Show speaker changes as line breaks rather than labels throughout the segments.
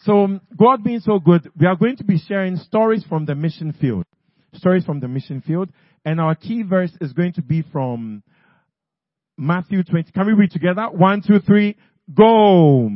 So, God being so good, we are going to be sharing stories from the mission field. Stories from the mission field. And our key verse is going to be from Matthew 20. Can we read together? 1, 2, 3, go!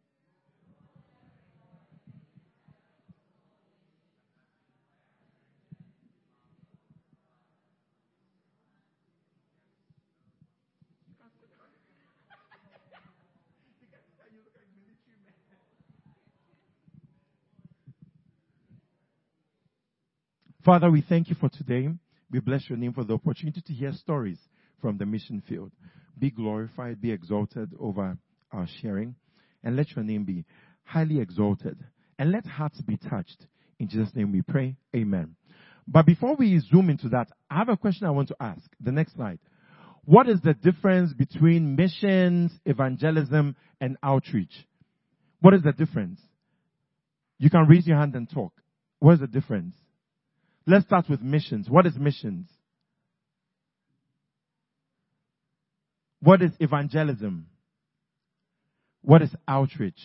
Father, we thank you for today. We bless your name for the opportunity to hear stories from the mission field. Be glorified, be exalted over our sharing, and let your name be highly exalted. And let hearts be touched. In Jesus' name we pray. Amen. But before we zoom into that, I have a question I want to ask. The next slide. What is the difference between missions, evangelism, and outreach? What is the difference? You can raise your hand and talk. What is the difference? Let's start with missions. What is missions? What is evangelism? What is outreach?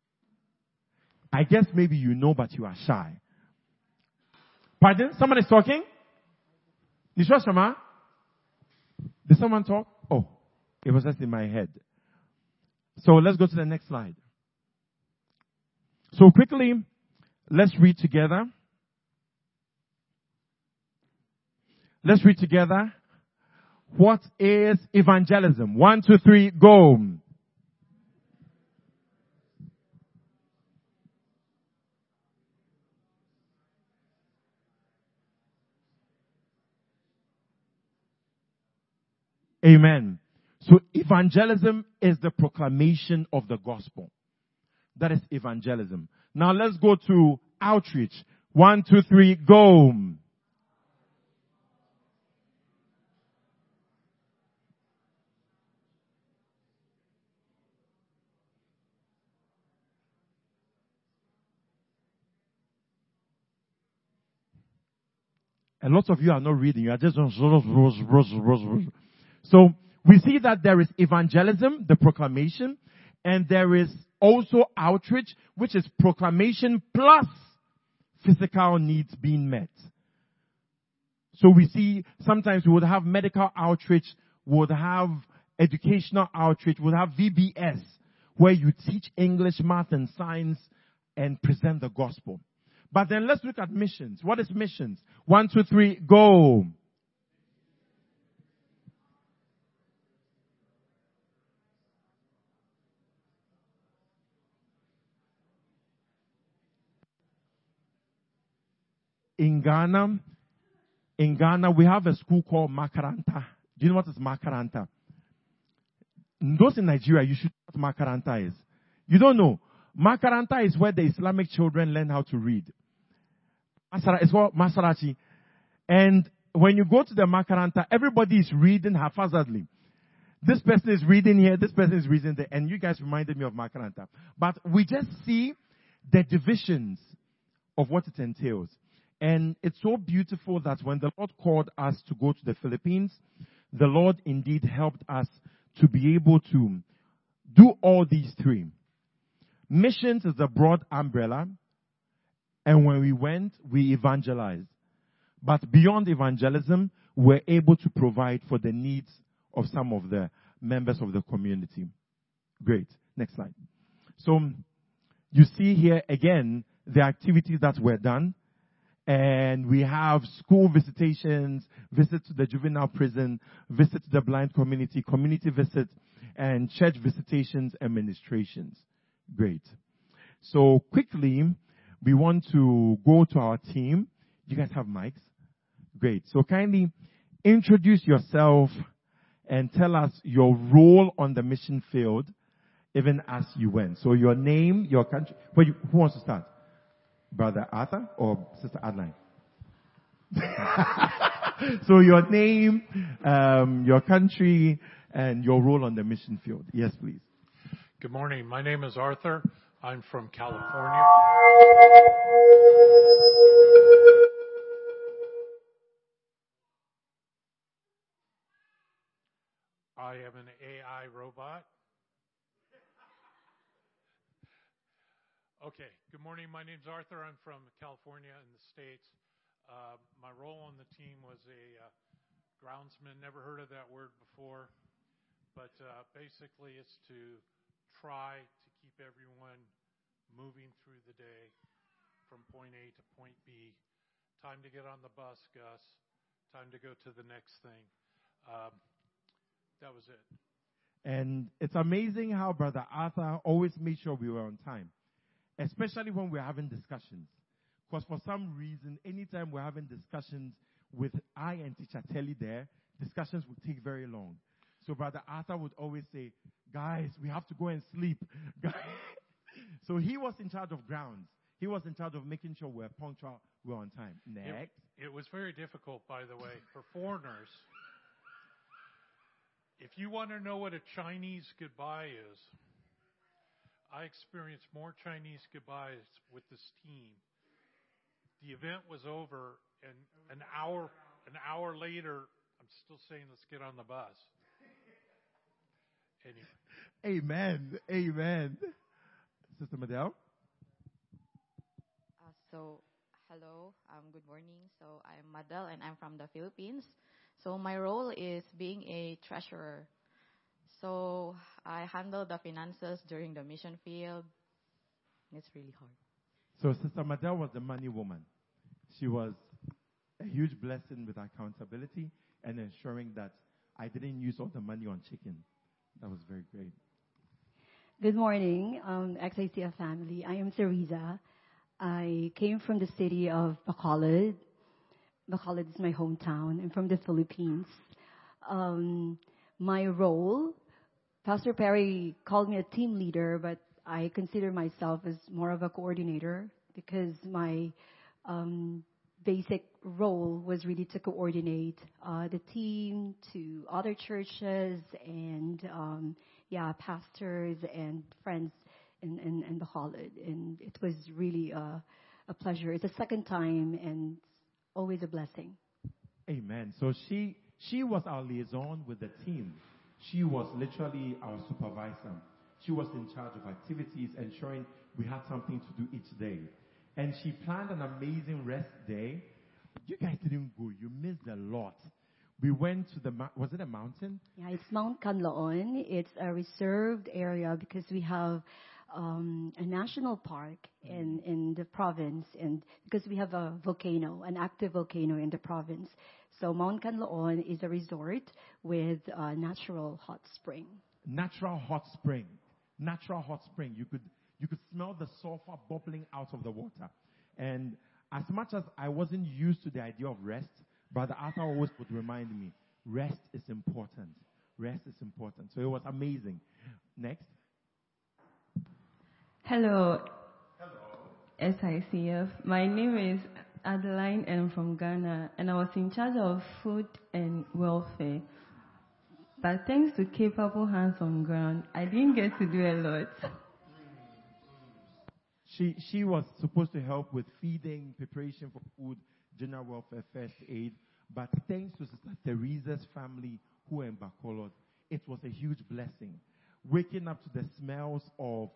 I guess maybe you know, but you are shy. Pardon? Someone is talking? Nishwa Shama? Did someone talk? Oh, it was just in my head. So let's go to the next slide. So quickly, let's read together. Let's read together. What is evangelism? 1, 2, 3, go. Amen. So evangelism is the proclamation of the gospel. That is evangelism. Now let's go to outreach. 1, 2, 3, go. And lots of you are not reading. You are just... So we see that there is evangelism, the proclamation, and there is also outreach, which is proclamation plus physical needs being met. So we see sometimes we would have medical outreach, we would have educational outreach, we would have VBS, where you teach English, math, and science and present the gospel. But then let's look at missions. What is missions? 1, 2, 3, go. In Ghana, we have a school called Makaranta. Do you know what is Makaranta? Those in Nigeria, you should know what Makaranta is. You don't know. Makaranta is where the Islamic children learn how to read. It's called Masarachi. And when you go to the Makaranta, everybody is reading haphazardly. This person is reading here, this person is reading there, and you guys reminded me of Makaranta. But we just see the divisions of what it entails. And it's so beautiful that when the Lord called us to go to the Philippines, the Lord indeed helped us to be able to do all these three. Missions is a broad umbrella. And when we went, we evangelized. But beyond evangelism, we're able to provide for the needs of some of the members of the community. Great. Next slide. So, you see here again the activities that were done. And we have school visitations, visit to the juvenile prison, visit to the blind community, community visit, and church visitations and ministrations. Great. So quickly, we want to go to our team. You guys have mics? Great. So kindly introduce yourself and tell us your role on the mission field, even as you went. So your name, your country. Who wants to start? Brother Arthur or Sister Adeline? So your name, your country, and your role on the mission field. Yes, please.
Good morning. My name is Arthur. I'm from California. I am an AI robot. Okay. Good morning. My name's Arthur. I'm from California in the States. My role on the team was a groundsman. Never heard of that word before. But basically, it's to try to keep everyone moving through the day from point A to point B. Time to get on the bus, Gus. Time to go to the next thing. That was it.
And it's amazing how Brother Arthur always made sure we were on time, especially when we're having discussions. Because for some reason, anytime we're having discussions with I and Teacher Telly there, discussions would take very long. So Brother Arthur would always say, guys, we have to go and sleep. So he was in charge of grounds. He was in charge of making sure we're punctual, we're on time. Next.
It was very difficult, by the way, for foreigners. If you want to know what a Chinese goodbye is, I experienced more Chinese goodbyes with this team. The event was over, and an hour later, I'm still saying, let's get on the bus. Anyway.
Amen. Amen. Sister Madel?
Hello, good morning. So, I'm Madel, and I'm from the Philippines. So, my role is being a treasurer. So, I handle the finances during the mission field. It's really hard.
So, Sister Madel was the money woman. She was a huge blessing with accountability and ensuring that I didn't use all the money on chicken. That was very great.
Good morning, XICF family. I am Teresa. I came from the city of Bacolod. Bacolod is my hometown. I'm from the Philippines. My role, Pastor Perry called me a team leader, but I consider myself as more of a coordinator because my basic role was really to coordinate the team to other churches and pastors and friends in Bacolod, and it was really a pleasure. It's the second time, and always a blessing.
Amen. So she was our liaison with the team. She was literally our supervisor. She was in charge of activities, ensuring we had something to do each day. And she planned an amazing rest day. You guys didn't go. You missed a lot. We went to was it a mountain?
Yeah, it's Mount Canlaon. It's a reserved area because we have a national park in the province, and because we have a volcano, an active volcano in the province. So Mount Canlaon is a resort with a natural hot spring.
Natural hot spring. Natural hot spring. You could smell the sulfur bubbling out of the water. And as much as I wasn't used to the idea of rest, Brother Arthur always would remind me, rest is important. Rest is important. So it was amazing. Next.
Hello. SICF. My name is Adeline and I'm from Ghana, and I was in charge of food and welfare. But thanks to capable hands on ground, I didn't get to do a lot.
She was supposed to help with feeding, preparation for food, general welfare, first aid. But thanks to Sister Teresa's family who were in Bacolod, it was a huge blessing. Waking up to the smells of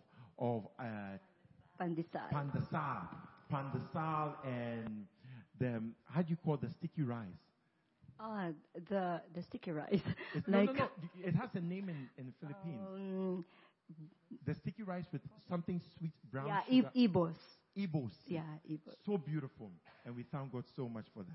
pandesal and the, how do you call the sticky rice?
The sticky rice.
No. It has a name in Philippines. The sticky rice with something sweet, brown sugar.
Ibos.
Ibos.
Yeah, Ibos.
So beautiful. And we thank God so much for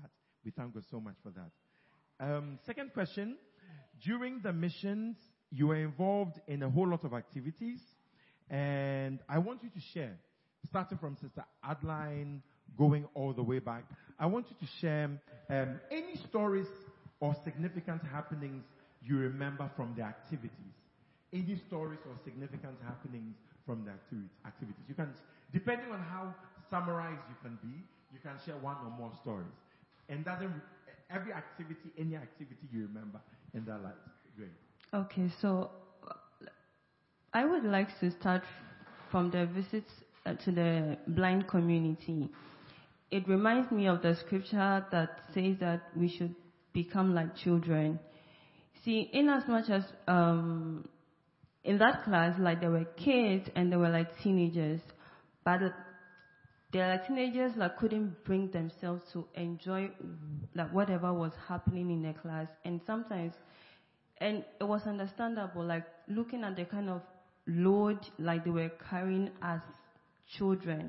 that. Second question. During the missions, you were involved in a whole lot of activities. And I want you to share, starting from Sister Adeline, going all the way back. I want you to share any stories or significant happenings you remember from the activities. Any stories or significant happenings from the activities. You can, depending on how summarized you can be, you can share one or more stories. And every activity, any activity you remember in that light. Great.
Okay, so I would like to start from the visits to the blind community. It reminds me of the scripture that says that we should become like children. See, in as much as in that class, like there were kids and there were like teenagers, But there are teenagers that couldn't bring themselves to enjoy like whatever was happening in the class, and sometimes, and it was understandable, like looking at the kind of load like they were carrying as children.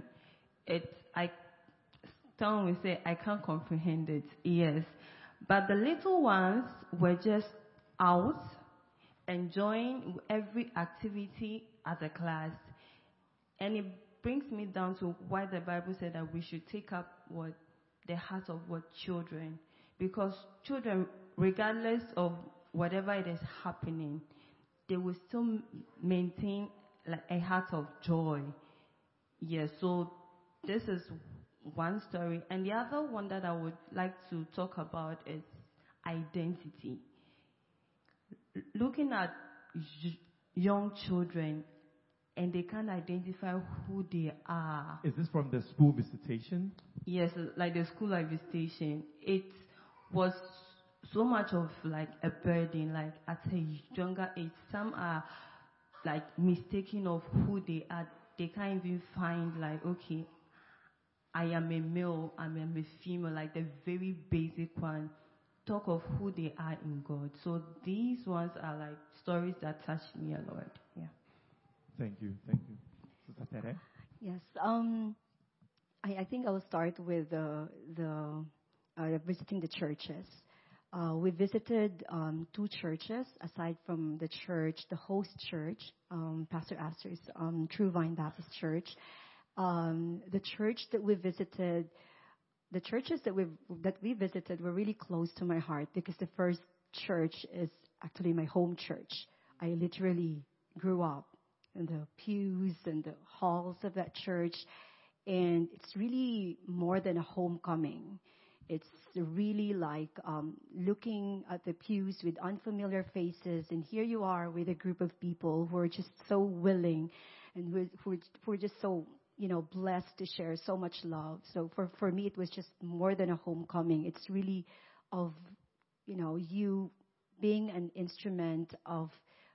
Someone will say, I can't comprehend it. Yes. But the little ones were just out, enjoying every activity at the class. And it brings me down to why the Bible said that we should take up the heart of children. Because children, regardless of whatever it is happening, they will still maintain like a heart of joy. Yes, so this is one story. And the other one that I would like to talk about is identity. Looking at young children, and they can't identify who they are.
Is this from the school visitation?
Yes, like the school life visitation. It was so much of like a burden, like at a younger age. Some are like mistaken of who they are. They can't even find like, okay, I am a male, I am a female, like the very basic one. Talk of who they are in God. So these ones are like stories that touch me a lot. Yeah.
Thank you. Sister Tere?
Yes. I think I will start with visiting the churches. We visited 2 churches aside from the church, the host church, Pastor Astor's True Vine Baptist Church. The church that we visited, the churches that we visited were really close to my heart because the first church is actually my home church. I literally grew up in the pews and the halls of that church, and it's really more than a homecoming. It's really like looking at the pews with unfamiliar faces, and here you are with a group of people who are just so willing and who are just so, blessed to share so much love. So for me, it was just more than a homecoming. It's really of, you being an instrument of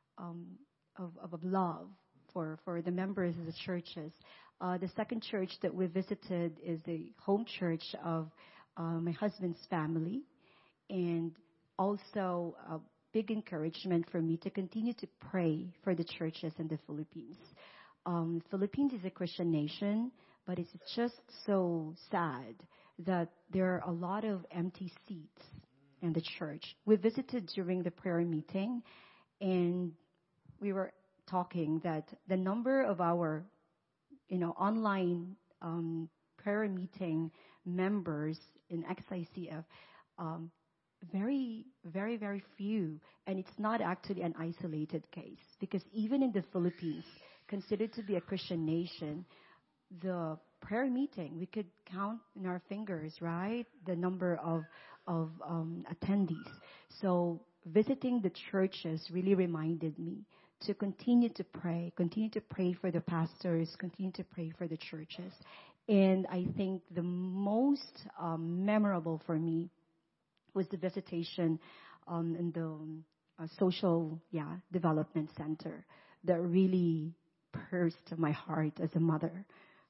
love for the members of the churches. The second church that we visited is the home church of my husband's family, and also a big encouragement for me to continue to pray for the churches in the Philippines. Philippines is a Christian nation, but it's just so sad that there are a lot of empty seats in the church. We visited during the prayer meeting, and we were talking that the number of our, online prayer meeting members in XICF, very, very, very few. And it's not actually an isolated case, because even in the Philippines, considered to be a Christian nation, the prayer meeting, we could count in our fingers, right? The number of attendees. So visiting the churches really reminded me to continue to pray for the pastors, continue to pray for the churches. And I think the most memorable for me was the visitation in the social development center that really pierced my heart as a mother.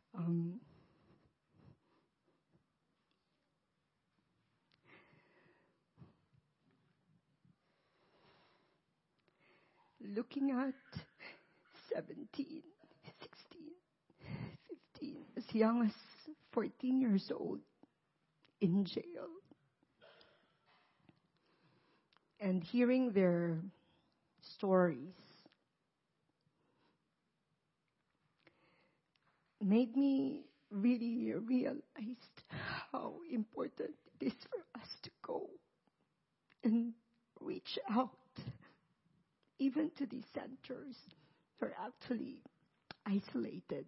Looking at 17, 16, 15, as young as 14 years old in jail, and hearing their stories made me really realize how important it is for us to go and reach out even to these centers that are actually isolated.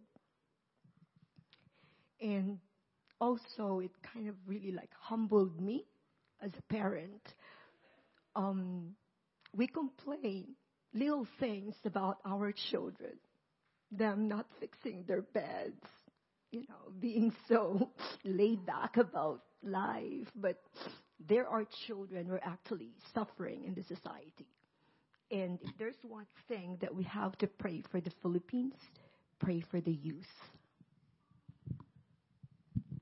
And also it kind of really like humbled me as a parent. We complain little things about our children, them not fixing their beds, being so laid back about life. But there are children who are actually suffering in the society. And if there's one thing that we have to pray for the Philippines, pray for the youth.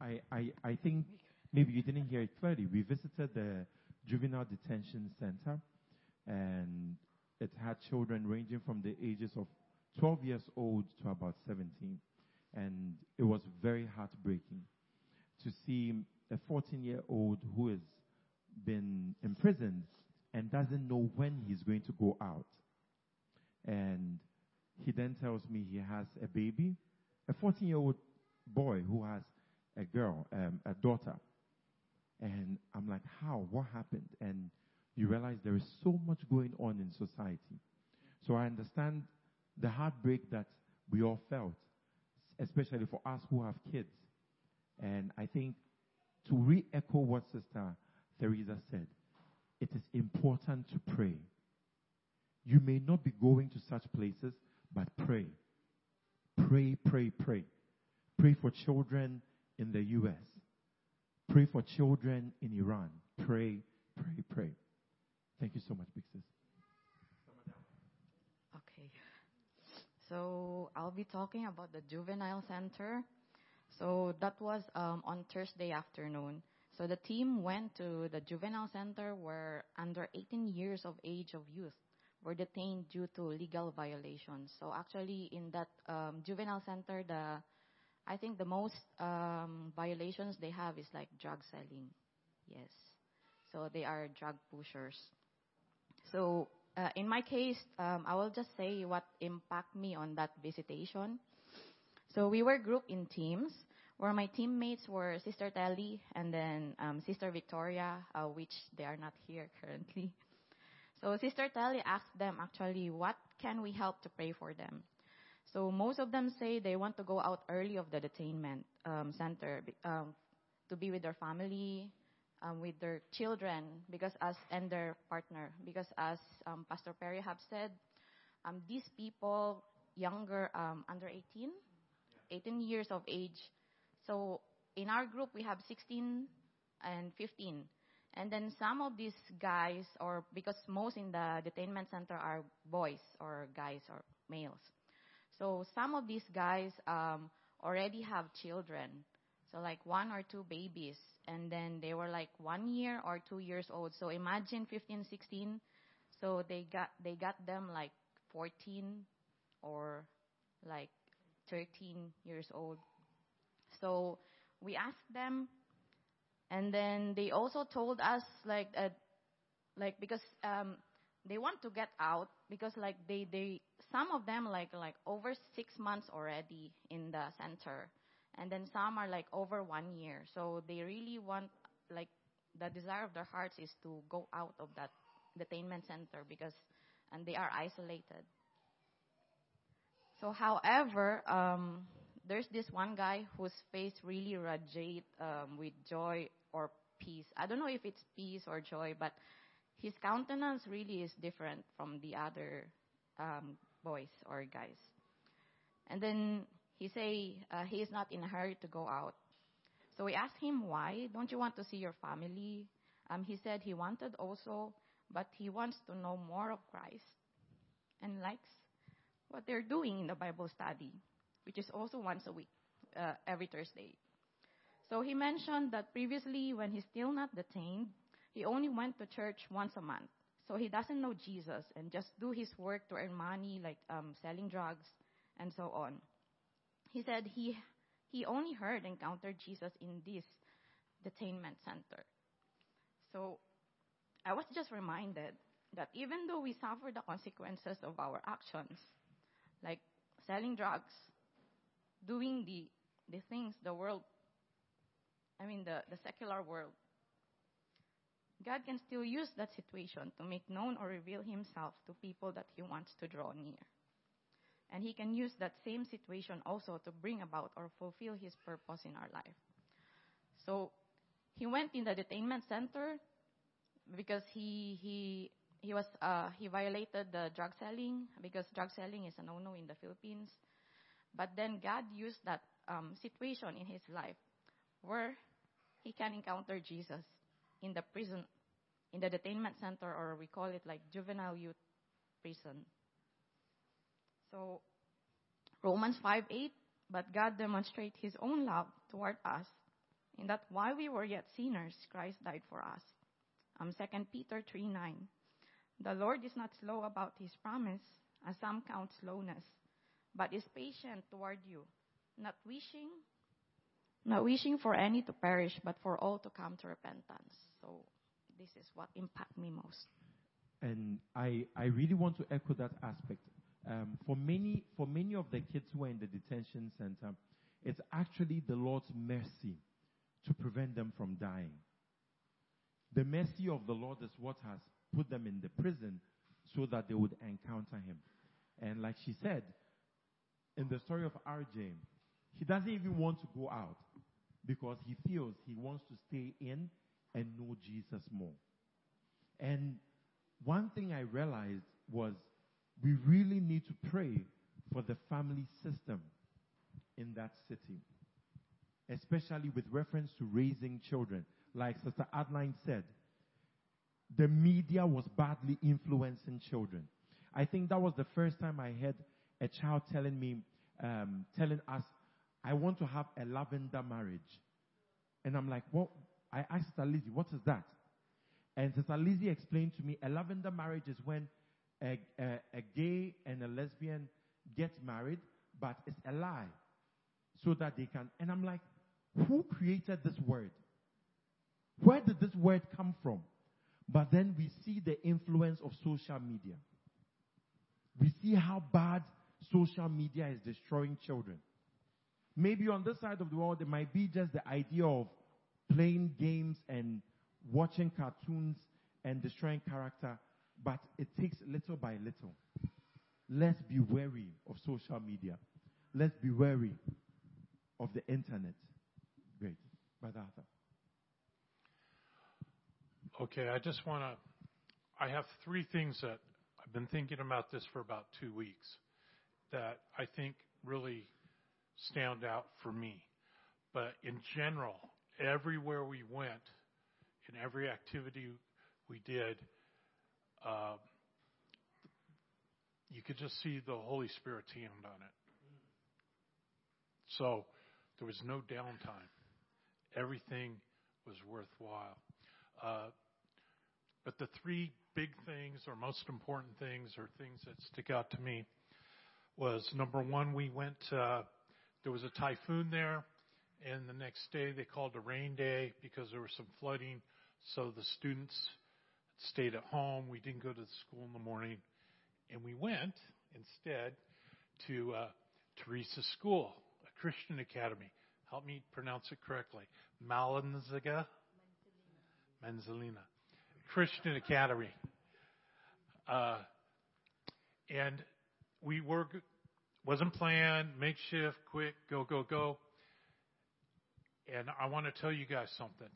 I think maybe you didn't hear it clearly. We visited the juvenile detention center, and it had children ranging from the ages of 12 years old to about 17. And it was very heartbreaking to see a 14-year-old who has been imprisoned and doesn't know when he's going to go out. And he then tells me he has a baby, a 14-year-old boy who has a girl, a daughter. And I'm like, how? What happened? And you realize there is so much going on in society. So I understand the heartbreak that we all felt, especially for us who have kids. And I think to re-echo what Sister Teresa said, it is important to pray. You may not be going to such places, but pray. Pray, pray, pray. Pray for children in the U.S. Pray for children in Iran. Pray, pray, pray. Thank you so much, Big Sis.
Okay. So I'll be talking about the juvenile center. So that was on Thursday afternoon. So the team went to the juvenile center where under 18 years of age of youth were detained due to legal violations. So actually in that juvenile center, I think the most violations they have is like drug selling. Yes. So they are drug pushers. So in my case, I will just say what impacted me on that visitation. So we were grouped in teams where my teammates were Sister Telly and then Sister Victoria, which they are not here currently. So Sister Telly asked them actually, what can we help to pray for them? So most of them say they want to go out early of the detainment center to be with their family, with their children, and their partner. Because as Pastor Perry have said, these people younger, under 18 years of age. So in our group, we have 16 and 15. And then some of these guys, or because most in the detainment center are boys or guys or males. So some of these guys already have children. So like 1 or 2 babies. And then they were like 1 year or 2 years old. So imagine 15, 16. So they got them like 14 or like 13 years old. So we asked them, and then they also told us because they want to get out because like they some of them like over 6 months already in the center, and then some are like over 1 year. So they really want, like, the desire of their hearts is to go out of that detainment center and they are isolated. So however, there's this one guy whose face really radiate with joy or peace. I don't know if it's peace or joy, but his countenance really is different from the other boys or guys. And then he say he is not in a hurry to go out. So we asked him, why? Don't you want to see your family? He said he wanted also, but he wants to know more of Christ and likes what they're doing in the Bible study, which is also once a week, every Thursday. So he mentioned that previously, when he's still not detained, he only went to church once a month. So he doesn't know Jesus and just do his work to earn money, like selling drugs and so on. He said he only encountered Jesus in this detainment center. So I was just reminded that even though we suffer the consequences of our actions, like selling drugs, doing the things the secular world, God can still use that situation to make known or reveal himself to people that he wants to draw near. And he can use that same situation also to bring about or fulfill his purpose in our life. So he went in the detainment center because he violated the drug selling, because drug selling is a no-no in the Philippines. But then God used that situation in his life where he can encounter Jesus in the prison, in the detainment center, or we call it like juvenile youth prison. So Romans 5:8, but God demonstrates his own love toward us, in that while we were yet sinners, Christ died for us. 2 Peter 3:9. The Lord is not slow about his promise, as some count slowness, but is patient toward you, not wishing for any to perish, but for all to come to repentance. So this is what impacted me most.
And I really want to echo that aspect. For many of the kids who are in the detention center, it's actually the Lord's mercy to prevent them from dying. The mercy of the Lord is what has put them in the prison so that they would encounter him. And like she said, in the story of RJ, he doesn't even want to go out because he feels he wants to stay in and know Jesus more. And one thing I realized was we really need to pray for the family system in that city, especially with reference to raising children. Like Sister Adeline said, the media was badly influencing children. I think that was the first time I heard a child telling us, I want to have a lavender marriage. And I'm like, what? I asked Sister Lizzie, what is that? And Sister Lizzie explained to me, a lavender marriage is when a gay and a lesbian get married, but it's a lie. So that they can, and I'm like, who created this word? Where did this word come from? But then we see the influence of social media. We see how bad social media is destroying children. Maybe on this side of the world, it might be just the idea of playing games and watching cartoons and destroying character, but it takes little by little. Let's be wary of social media. Let's be wary of the internet. Great. Brother Arthur.
Okay, I have three things that I've been thinking about this for about 2 weeks that I think really stand out for me. But in general, everywhere we went, in every activity we did, you could just see the Holy Spirit's hand on it. So there was no downtime. Everything was worthwhile. But the three big things or most important things or things that stick out to me was, number one, we went, there was a typhoon there, and the next day they called a rain day because there was some flooding, so the students stayed at home. We didn't go to school in the morning, and we went instead to Teresa's School, a Christian academy. Help me pronounce it correctly. Manzalina Christian Academy. And we wasn't planned, makeshift, quick, go. And I want to tell you guys something.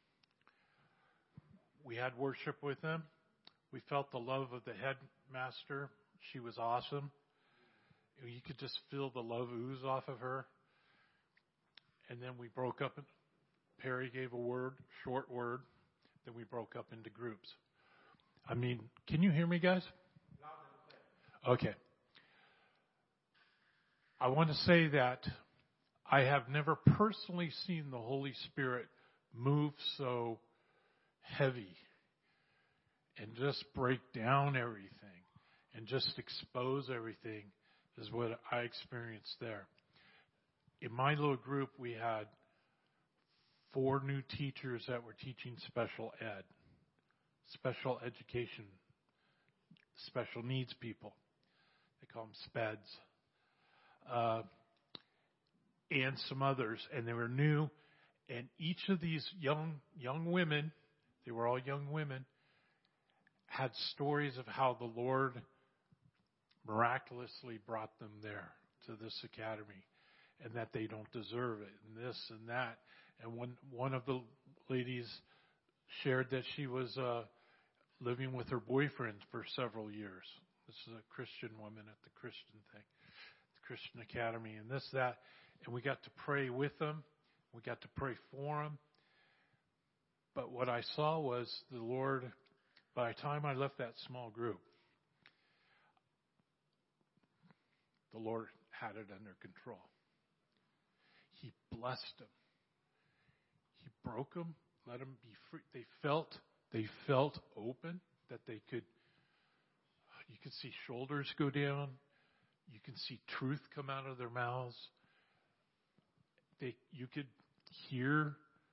We had worship with them. We felt the love of the headmaster. She was awesome. You could just feel the love ooze off of her. And then we broke up. Perry gave a word, short word. Then we broke up into groups. I mean, can you hear me, guys? Okay. I want to say that I have never personally seen the Holy Spirit move so heavy and just break down everything and just expose everything is what I experienced there. In my little group, we had 4 new teachers that were teaching special ed, special education, special needs people. They call them SPEDs. And some others, and they were new. And each of these young women, they were all young women, had stories of how the Lord miraculously brought them there to this academy, and that they don't deserve it, and this and that. And one of the ladies shared that she was living with her boyfriend for several years. This is a Christian woman at the Christian thing, the Christian Academy, and this, that. And we got to pray with them. We got to pray for them. But what I saw was the Lord, by the time I left that small group, the Lord had it under control. He blessed them. broke them, let them be free. They felt open, that they could. You could see shoulders go down. You can see truth come out of their mouths. You could hear,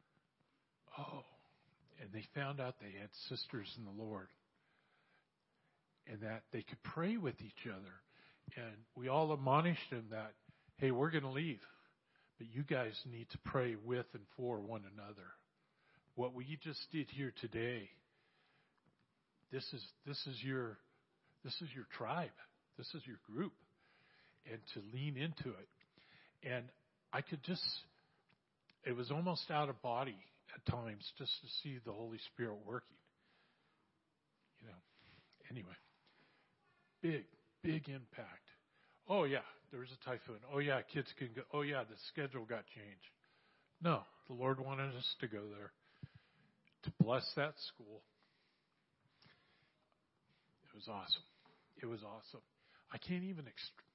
and they found out they had sisters in the Lord, and that they could pray with each other. And we all admonished them that, hey, we're going to leave, but you guys need to pray with and for one another. What we just did here today, this is your tribe. This is your group. And to lean into it. And I could it was almost out of body at times just to see the Holy Spirit working. Anyway. Big impact. Oh, yeah, there was a typhoon. Oh, yeah, kids can go. Oh, yeah, the schedule got changed. No, the Lord wanted us to go there, to bless that school. It was awesome. It was awesome. I can't even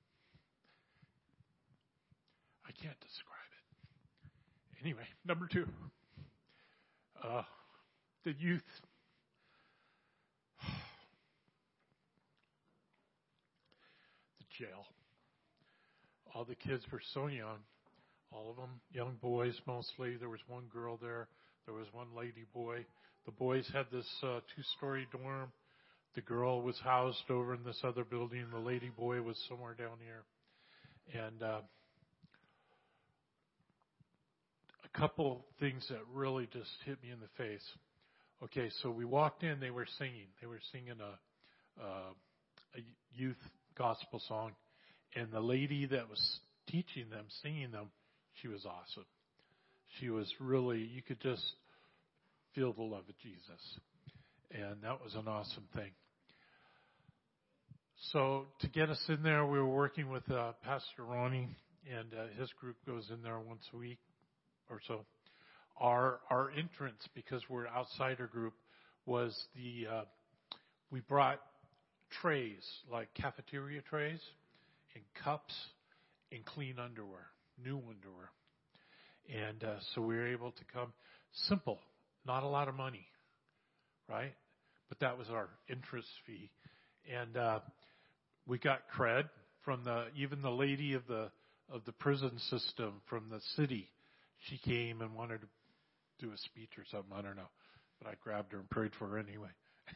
I can't describe it. Anyway, number 2. The youth. The jail. All the kids were so young. All of them, young boys mostly. There was one girl there. There was one lady boy. The boys had this 2-story dorm. The girl was housed over in this other building. The lady boy was somewhere down here. And a couple things that really just hit me in the face. Okay, so we walked in. They were singing. They were singing a youth gospel song. And the lady that was teaching them, singing them, she was awesome. She was really, you could just feel the love of Jesus. And that was an awesome thing. So to get us in there, we were working with Pastor Ronnie, and his group goes in there once a week or so. Our entrance, because we're an outsider group, was we brought trays, like cafeteria trays, and cups, and clean underwear, new underwear. And so we were able to come. Simple, not a lot of money, right? But that was our entrance fee. And we got cred from even the lady of the prison system from the city. She came and wanted to do a speech or something. I don't know. But I grabbed her and prayed for her anyway.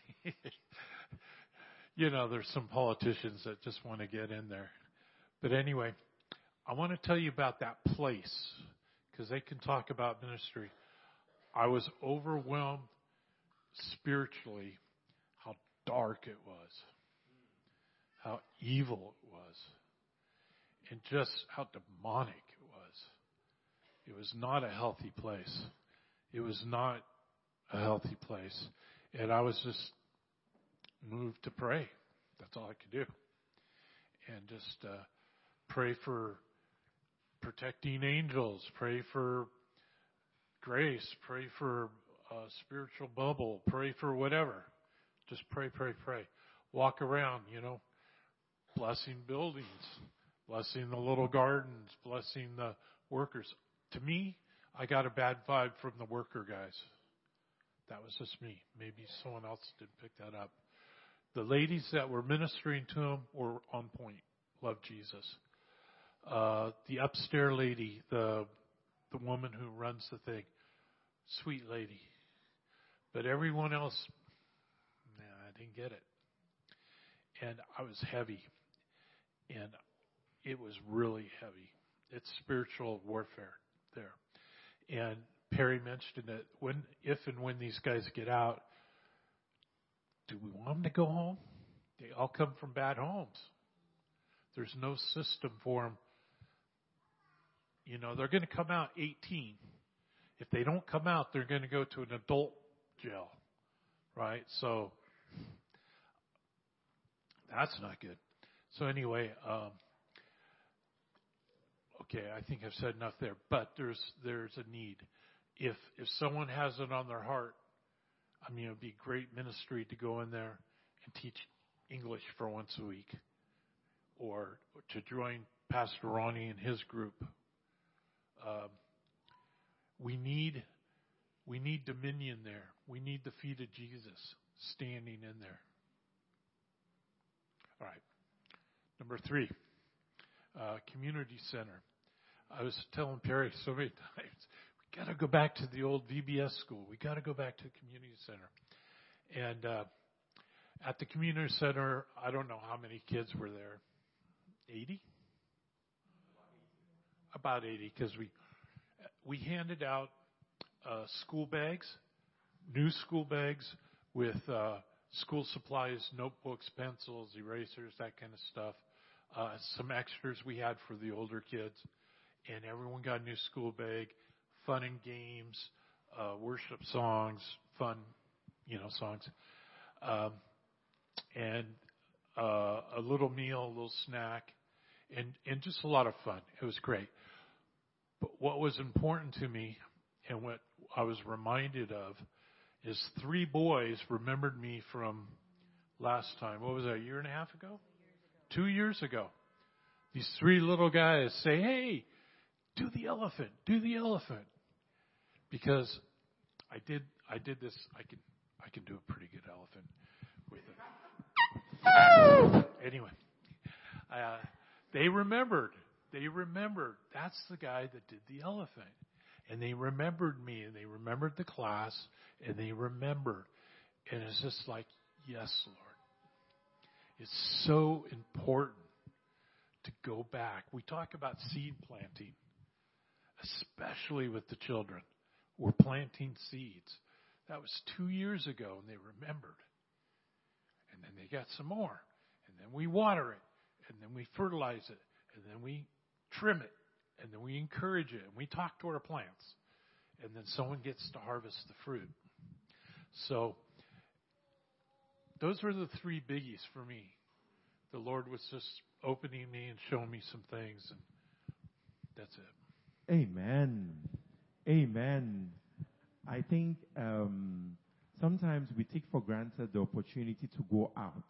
There's some politicians that just want to get in there. But anyway, I want to tell you about that place, because they can talk about ministry. I was overwhelmed spiritually how dark it was, how evil it was, and just how demonic it was. It was not a healthy place. It was not a healthy place. And I was just moved to pray. That's all I could do. And just pray for protecting angels, pray for grace, pray for a spiritual bubble, pray for whatever. Just pray. Walk around, blessing buildings, blessing the little gardens, blessing the workers. To me, I got a bad vibe from the worker guys. That was just me. Maybe someone else didn't pick that up. The ladies that were ministering to them were on point. Love Jesus. The upstairs lady, the woman who runs the thing, sweet lady. But everyone else, I didn't get it. And I was heavy. And it was really heavy. It's spiritual warfare there. And Perry mentioned it. If and when these guys get out, do we want them to go home? They all come from bad homes. There's no system for them. They're going to come out 18. If they don't come out, they're going to go to an adult jail, right? So that's not good. So anyway, okay, I think I've said enough there. But there's a need. If someone has it on their heart, it'd be great ministry to go in there and teach English for once a week, or to join Pastor Ronnie and his group. We need We need dominion there. We need the feet of Jesus standing in there. All right. Number 3, community center. I was telling Perry so many times, we got to go back to the old VBS school. We got to go back to the community center. And at the community center, I don't know how many kids were there. 80? About 80, because we handed out school bags, new school bags with school supplies, notebooks, pencils, erasers, that kind of stuff. Some extras we had for the older kids. And everyone got a new school bag, fun and games, worship songs, fun, songs. And a little meal, a little snack, and just a lot of fun. It was great. But what was important to me and what I was reminded of is 3 boys remembered me from last time. What was that, a year and a half ago? 2 years ago. These 3 little guys say, hey, do the elephant. Because I did this. I can do a pretty good elephant with it. Anyway, they remembered. That's the guy that did the elephant. And they remembered me, and they remembered the class, and they remembered. And it's just like, yes, Lord. It's so important to go back. We talk about seed planting, especially with the children. We're planting seeds. That was 2 years ago, and they remembered. And then they got some more. And then we water it, and then we fertilize it, and then we trim it, and then we encourage it, and we talk to our plants. And then someone gets to harvest the fruit. So those were the 3 biggies for me. The Lord was just opening me and showing me some things, and that's it.
Amen. I think sometimes we take for granted the opportunity to go out.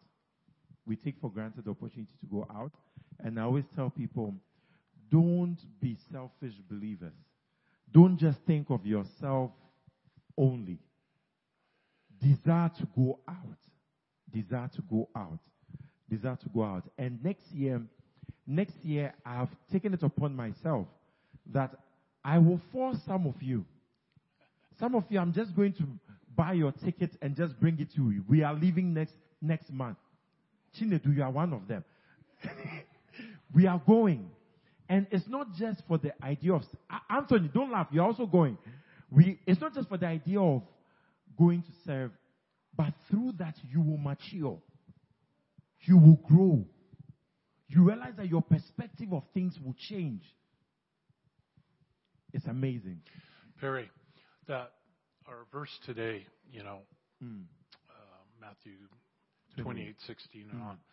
And I always tell people, don't be selfish believers. Don't just think of yourself only. Desire to go out. And next year, I've taken it upon myself that I will force some of you. I'm just going to buy your ticket and just bring it to you. We are leaving next month. Chinedu, you are one of them. We are going. And it's not just for the idea of... Anthony, don't laugh. You're also going. It's not just for the idea of going to serve, but through that you will mature. You will grow. You realize that your perspective of things will change. It's amazing.
Perry, our verse today, Matthew 28:16 and on.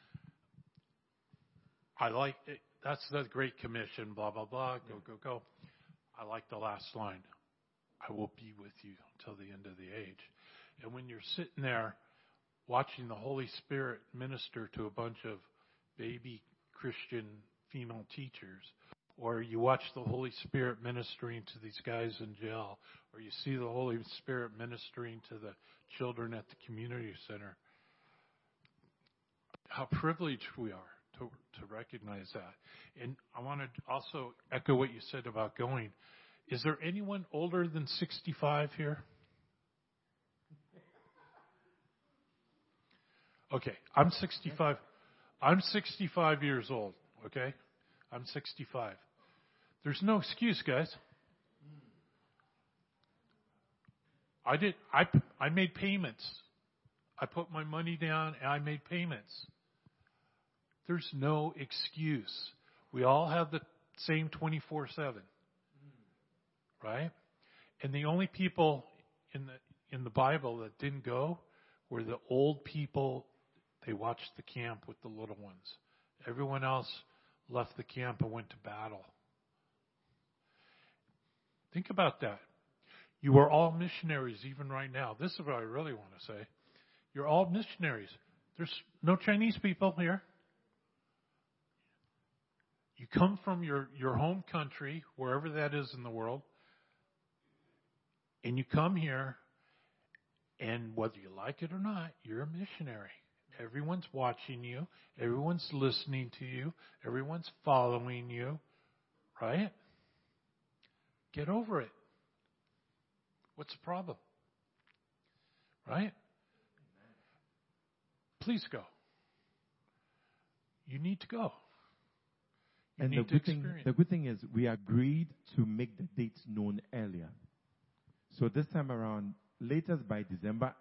I like it. That's the Great Commission, blah, blah, blah, go. I like the last line. I will be with you until the end of the age. And when you're sitting there watching the Holy Spirit minister to a bunch of baby Christian female teachers, or you watch the Holy Spirit ministering to these guys in jail, or you see the Holy Spirit ministering to the children at the community center, how privileged we are to recognize that. And I want to also echo what you said about going. Is there anyone older than 65 here? Okay, I'm 65. I'm 65 years old, okay? I'm 65. There's no excuse, guys. I made payments. I put my money down and I made payments. There's no excuse. We all have the same 24/7. Right? And the only people in the Bible that didn't go were the old people. They watched the camp with the little ones. Everyone else left the camp and went to battle. Think about that. You are all missionaries even right now. This is what I really want to say. You're all missionaries. There's no Chinese people here. You come from your home country, wherever that is in the world, And you come here, and whether you like it or not, you're a missionary. Everyone's watching you. Everyone's listening to you. Everyone's following you. Right? Get over it. What's the problem? Right? Please go. You need to go. You
And
need to experience.
the good thing is we agreed to make the dates known earlier. So this time around, latest by December,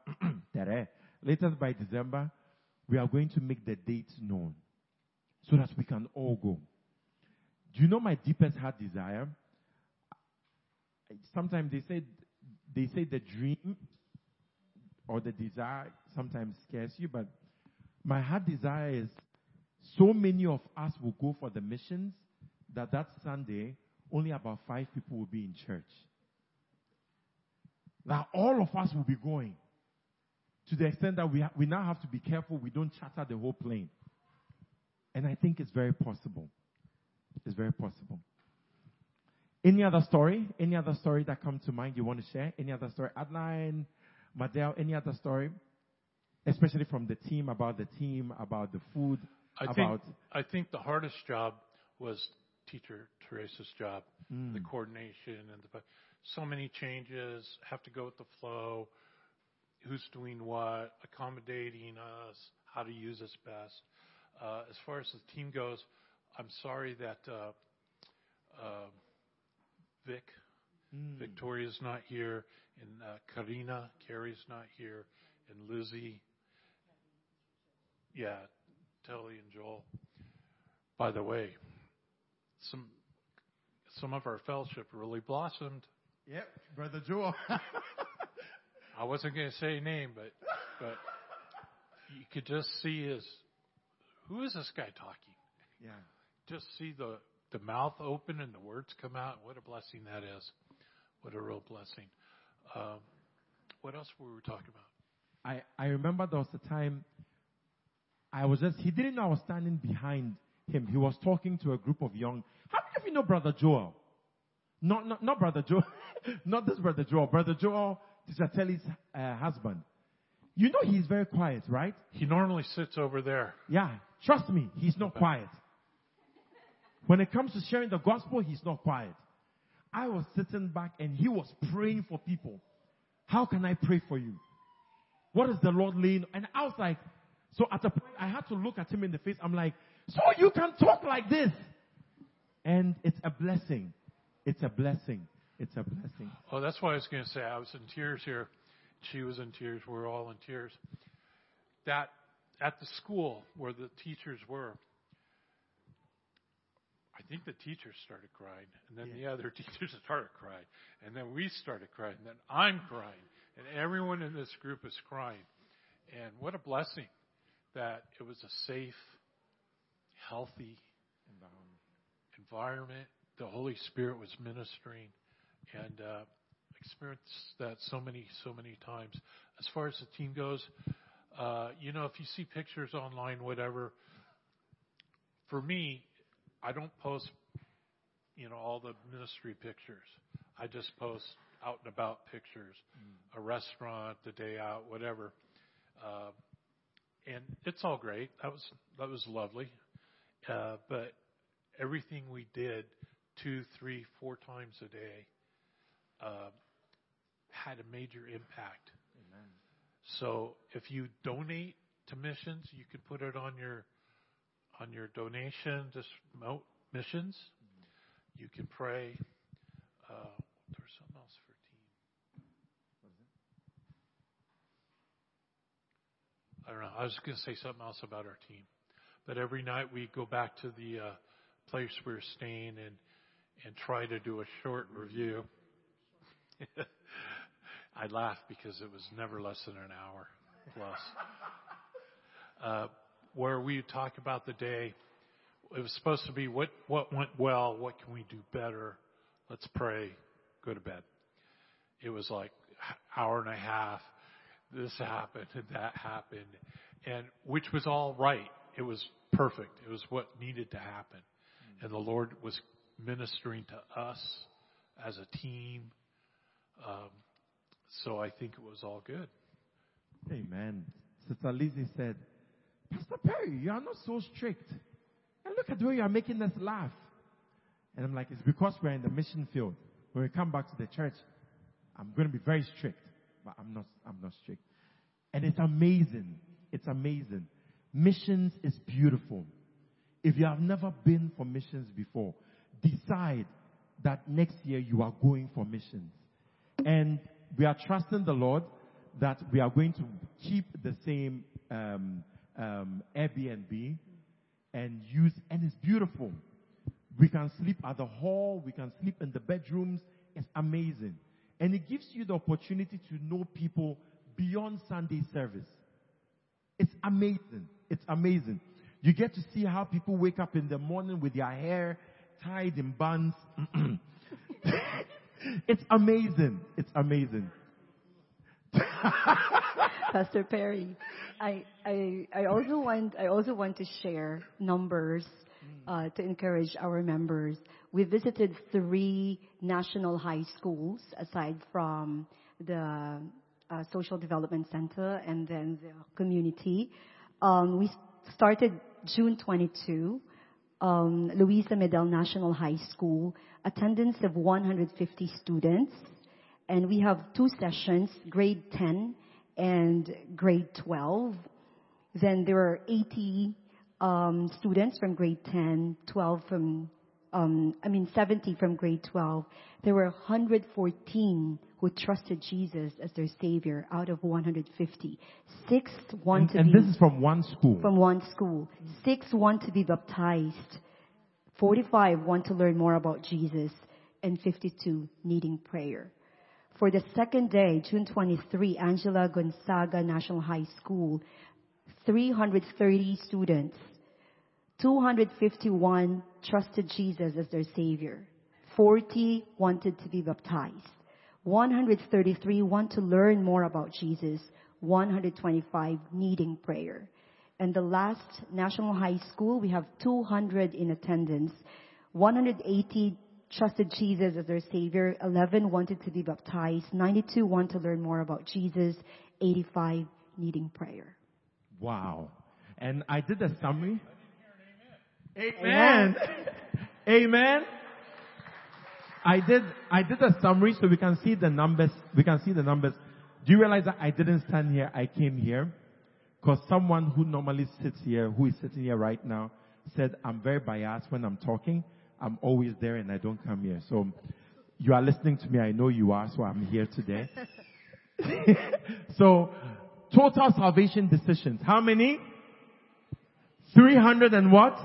we are going to make the dates known so that we can all go. Do you know my deepest heart desire? Sometimes they say the dream or the desire sometimes scares you, but my heart desire is so many of us will go for the missions that Sunday only about 5 people will be in church. Now all of us will be going to the extent that we now have to be careful we don't charter the whole plane. And I think it's very possible. It's very possible. Any other story? Any other story that comes to mind you want to share? Any other story? Adline, Madel, any other story? Especially from the team, about the food.
I think the hardest job was Teacher Teresa's job, the coordination and so many changes, have to go with the flow, who's doing what, accommodating us, how to use us best. As far as the team goes, I'm sorry that Victoria's not here, and Carrie's not here, and Lizzie, Telly and Joel. By the way, some of our fellowship really blossomed.
Yep, Brother Joel.
I wasn't going to say a name, but you could just see who is this guy talking?
Yeah.
Just see the mouth open and the words come out. What a blessing that is. What a real blessing. What else were we talking about?
I remember there was a time he didn't know I was standing behind him. He was talking to a group of young. How many of you know Brother Joel? Not Brother Joel. Not this Brother Joel. Brother Joel, Sister Telly's husband. You know he's very quiet, right?
He normally sits over there.
Yeah. Trust me, he's not quiet. When it comes to sharing the gospel, he's not quiet. I was sitting back and he was praying for people. How can I pray for you? What is the Lord laying? And I was like, so at a point I had to look at him in the face. I'm like, so you can talk like this? And it's a blessing. It's a blessing. It's a blessing.
Oh, that's why I was going to say I was in tears here. She was in tears. We're all in tears. That at the school where the teachers were, I think the teachers started crying, and then the other teachers started crying, and then we started crying, and then I'm crying, and everyone in this group is crying. And what a blessing that it was a safe, healthy environment. The Holy Spirit was ministering, and experienced that so many times. As far as the team goes, if you see pictures online, whatever, for me, I don't post, all the ministry pictures. I just post out and about pictures, a restaurant, the day out, whatever. And it's all great. That was lovely. But everything we did 2, 3, 4 times a day had a major impact.
Amen.
So if you donate to missions, you can put it on your donation, just promote missions. You can pray. There's something else for team.
What is it?
I don't know. I was going to say something else about our team. But every night we go back to the place we're staying and try to do a short review. I laugh because it was never less than an hour plus. Where we talk about the day. It was supposed to be what went well, what can we do better, let's pray, go to bed. It was like hour and a half, this happened and that happened, and which was all right. It was perfect. It was what needed to happen. And the Lord was ministering to us as a team. So I think it was all good.
Amen. Sister Lizzie said, Pastor Perry, you are not so strict. And look at the way you are making us laugh. And I'm like, it's because we're in the mission field. When we come back to the church, I'm going to be very strict. But I'm not strict. And it's amazing. It's amazing. Missions is beautiful. If you have never been for missions before, decide that next year you are going for missions. And we are trusting the Lord that we are going to keep the same Airbnb and it's beautiful. We can sleep at the hall, we can sleep in the bedrooms. It's amazing. And it gives you the opportunity to know people beyond Sunday service. It's amazing. It's amazing. You get to see how people wake up in the morning with their hair tied in buns. It's amazing. It's amazing.
Pastor Perry, I also want to share numbers to encourage our members. We visited 3 national high schools aside from the Social Development Center and then the community. We started June 22, Luisa Medel National High School, attendance of 150 students. And we have 2 sessions, grade 10 and grade 12. Then there are 80 students from grade 10, 70 from grade 12. There were 114 who trusted Jesus as their Savior out of 150. 6 want to be...
And this is from one school?
From one school. 6 want to be baptized. 45 want to learn more about Jesus. And 52 needing prayer. For the second day, June 23, Angela Gonzaga National High School, 330 students. 251 trusted Jesus as their Savior. 40 wanted to be baptized. 133 want to learn more about Jesus. 125 needing prayer. And the last National High School, we have 200 in attendance. 180 trusted Jesus as their Savior. 11 wanted to be baptized. 92 want to learn more about Jesus. 85 needing prayer.
Wow. And I did a summary. Amen. Amen. I did a summary so we can see the numbers. We can see the numbers. Do you realize that I didn't stand here? I came here because someone who normally sits here, who is sitting here right now, said I'm very biased when I'm talking. I'm always there and I don't come here. So you are listening to me. I know you are. So I'm here today. So total salvation decisions. How many? 300 and what?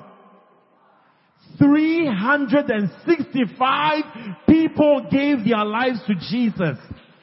365 people gave their lives to Jesus.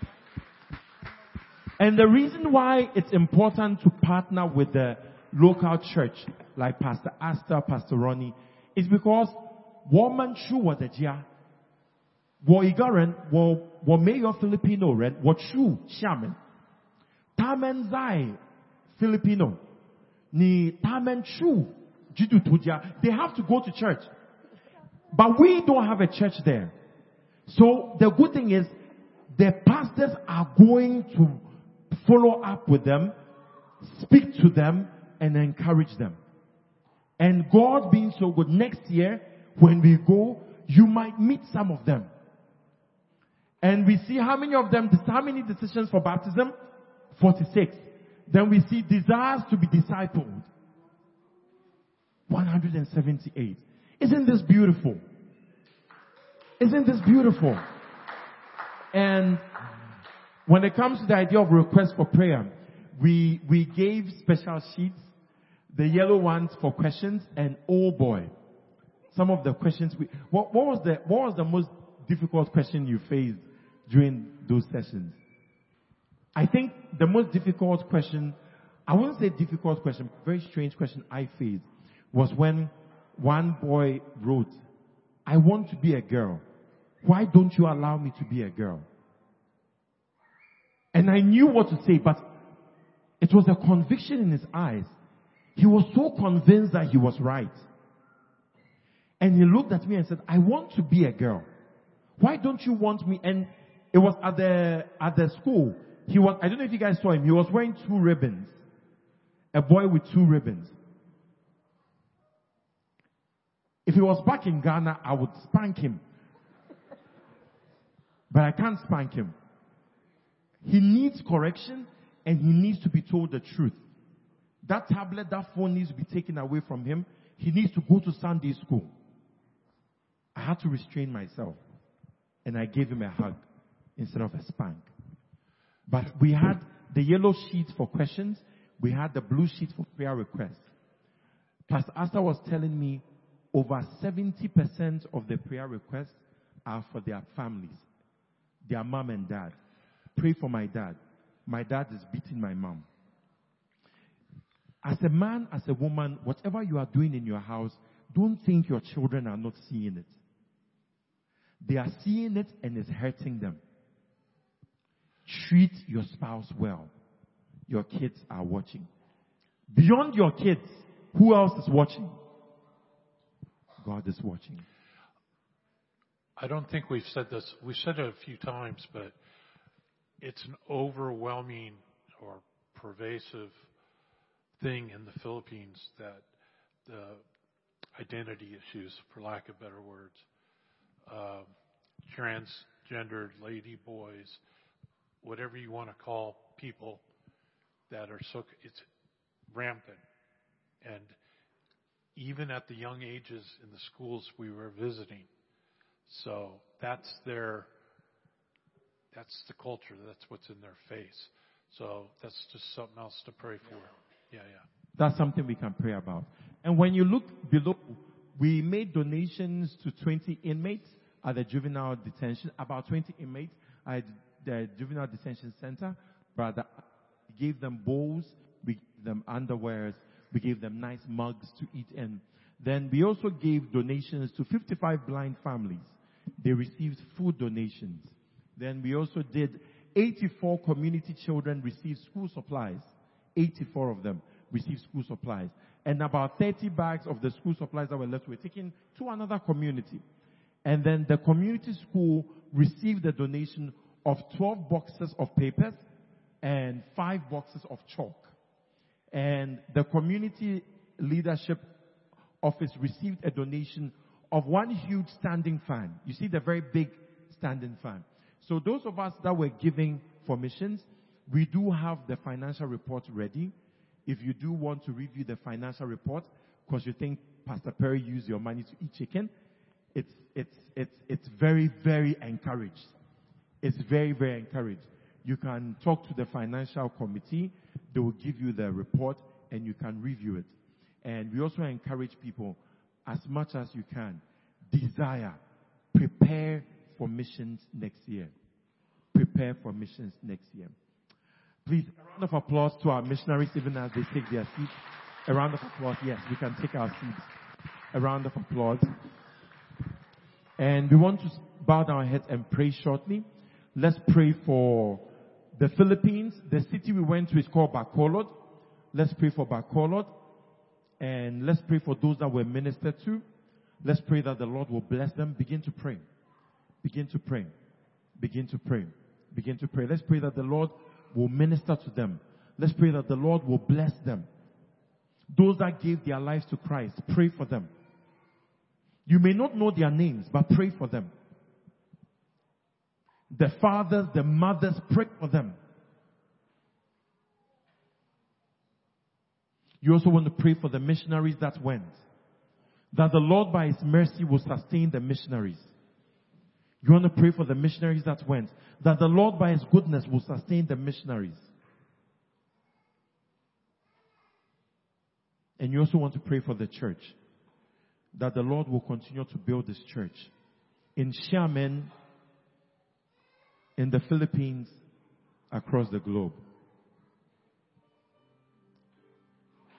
And the reason why it's important to partner with the local church, like Pastor Asta, Pastor Ronnie, is because woman true was the jia. Wo ignorant, wo mayor Filipino red, wo true shaman. Tamen zai Filipino. Ni tamen true jidu tuja. They have to go to church. But we don't have a church there. So the good thing is the pastors are going to follow up with them, speak to them, and encourage them. And God being so good, next year when we go, you might meet some of them. And we see how many of them, how many decisions for baptism? 46. Then we see desires to be discipled. 178. Isn't this beautiful? Isn't this beautiful? And when it comes to the idea of request for prayer, we gave special sheets, the yellow ones for questions, and oh boy, some of the questions what was the most difficult question you faced during those sessions? I think the most difficult question, I wouldn't say difficult question, very strange question I faced was when one boy wrote, I want to be a girl. Why don't you allow me to be a girl? And I knew what to say, but it was a conviction in his eyes. He was so convinced that he was right. And he looked at me and said, I want to be a girl. Why don't you want me? And It was at the school. I don't know if you guys saw him. He was wearing 2 ribbons. A boy with 2 ribbons. If he was back in Ghana, I would spank him. But I can't spank him. He needs correction and he needs to be told the truth. That tablet, that phone needs to be taken away from him. He needs to go to Sunday school. I had to restrain myself. And I gave him a hug instead of a spank. But we had the yellow sheet for questions. We had the blue sheet for prayer requests. Pastor Asta was telling me over 70% of the prayer requests are for their families. Their mom and dad. Pray for my dad. My dad is beating my mom. As a man, as a woman, whatever you are doing in your house, don't think your children are not seeing it. They are seeing it and it's hurting them. Treat your spouse well. Your kids are watching. Beyond your kids, who else is watching? God is watching.
I don't think we've said this. We've said it a few times, but it's an overwhelming or pervasive thing in the Philippines that the identity issues, for lack of better words, transgendered lady boys, whatever you want to call people that are it's rampant. And even at the young ages in the schools we were visiting. So that's the culture. That's what's in their face. So that's just something else to pray for. Yeah.
That's something we can pray about. And when you look below, we made donations to 20 inmates at the juvenile detention, about 20 inmates at the juvenile detention center. Brother, we gave them bowls, we gave them underwears, we gave them nice mugs to eat in. Then we also gave donations to 55 blind families. They received food donations. Then we also did 84 community children receive school supplies. 84 of them received school supplies. And about 30 bags of the school supplies that were left were taken to another community. And then the community school received a donation of 12 boxes of papers and 5 boxes of chalk. And the community leadership office received a donation of 1 huge standing fan. You see the very big standing fan. So those of us that were giving for missions, we do have the financial report ready. If you do want to review the financial report, because you think Pastor Perry used your money to eat chicken, it's very, very encouraged. It's very, very encouraged. You can talk to the financial committee. They will give you the report and you can review it. And we also encourage people, as much as you can, desire, prepare for missions next year. Prepare for missions next year. Please, a round of applause to our missionaries even as they take their seats. A round of applause. Yes, we can take our seats. A round of applause. And we want to bow down our heads and pray shortly. Let's pray for the Philippines. The city we went to is called Bacolod. Let's pray for Bacolod. And let's pray for those that were ministered to. Let's pray that the Lord will bless them. Begin to pray. Begin to pray. Begin to pray. Begin to pray. Let's pray that the Lord will minister to them. Let's pray that the Lord will bless them. Those that gave their lives to Christ, pray for them. You may not know their names, but pray for them. The fathers, the mothers, pray for them. You also want to pray for the missionaries that went. That the Lord by His mercy will sustain the missionaries. You want to pray for the missionaries that went. That the Lord by His goodness will sustain the missionaries. And you also want to pray for the church. That the Lord will continue to build this church. In Xiamen, in the Philippines, across the globe.